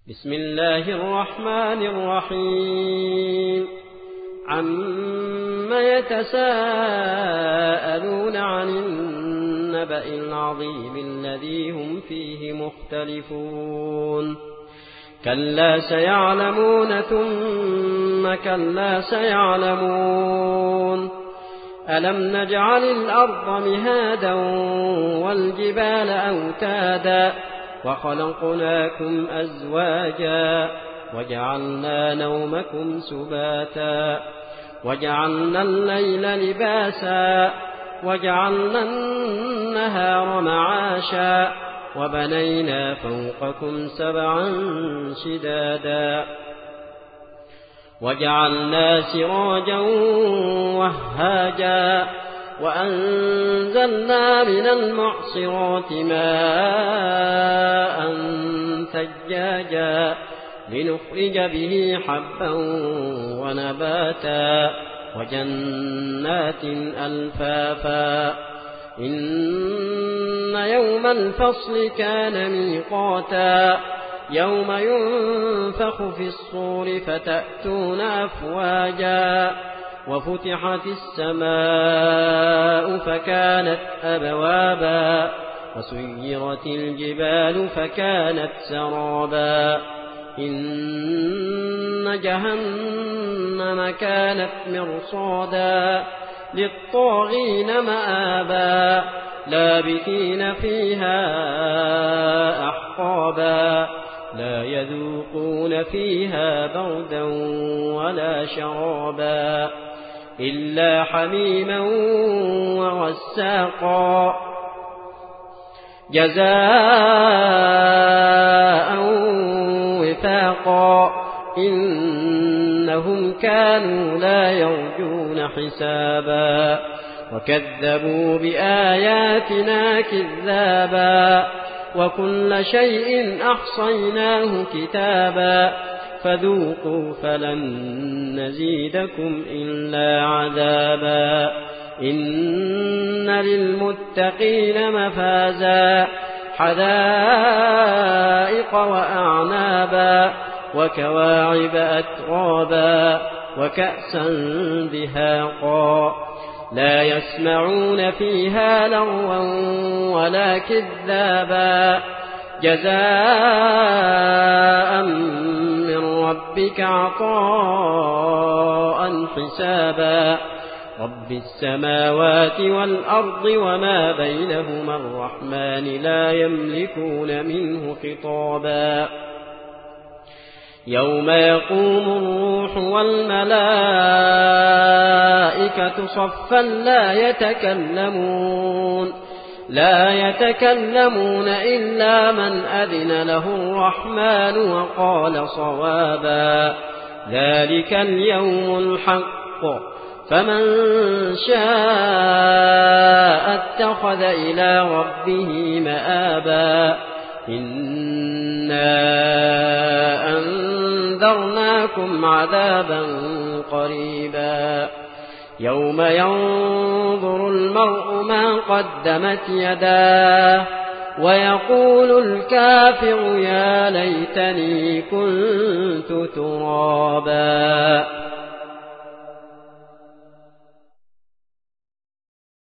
بسم الله الرحمن الرحيم عما يتساءلون عن النبأ العظيم الذي هم فيه مختلفون كلا سيعلمون ثم كلا سيعلمون ألم نجعل الأرض مهادا والجبال أوتادا وخلقناكم أزواجا وجعلنا نومكم سباتا وجعلنا الليل لباسا وجعلنا النهار معاشا وبنينا فوقكم سبعا شدادا وجعلنا سراجا وهاجا وأنزلنا من المعصرات ماء ثجاجا لنخرج به حبا ونباتا وجنات ألفافا إن يوم الفصل كان ميقاتا يوم ينفخ في الصور فتأتون أفواجا وفتحت السماء فكانت أبوابا وسيرت الجبال فكانت سرابا إن جهنم كانت مرصادا للطاغين مآبا لابثين فيها أحقابا لا يذوقون فيها بردا ولا شرابا إلا حميما وغساقا جزاء وفاقا إنهم كانوا لا يرجون حسابا وكذبوا بآياتنا كذابا وكل شيء أحصيناه كتابا فذوقوا فلن نزيدكم إلا عذابا إن للمتقين مفازا حدائق وأعنابا وكواعب أترابا وكأسا دهاقا لا يسمعون فيها لغوا ولا كذابا جزاء من ربك عطاء حسابا رب السماوات والأرض وما بينهما الرحمن لا يملكون منه خطابا يوم يقوم الروح والملائكة صفا لا يتكلمون إلا من أذن له الرحمن وقال صوابا ذلك اليوم الحق فمن شاء اتخذ إلى ربه مآبا إنا أنذرناكم عذابا قريبا يوم ينظر المرء ما قدمت يداه ويقول الكافر يا ليتني كنت ترابا